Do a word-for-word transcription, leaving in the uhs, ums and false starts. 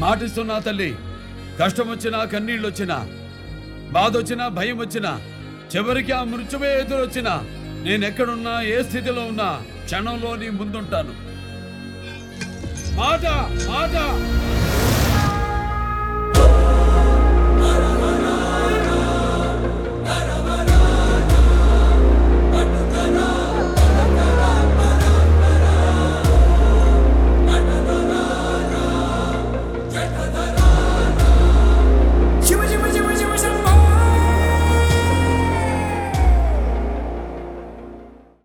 మాటిస్తున్నా తల్లి, కష్టం వచ్చినా కన్నీళ్ళు వచ్చినా బాధ వచ్చినా భయం వచ్చినా చివరికి ఆ మృత్యువే ఎదురొచ్చినా నేనెక్కడున్నా ఏ స్థితిలో ఉన్నా క్షణంలో నీ ముందుంటాను. మాట మాట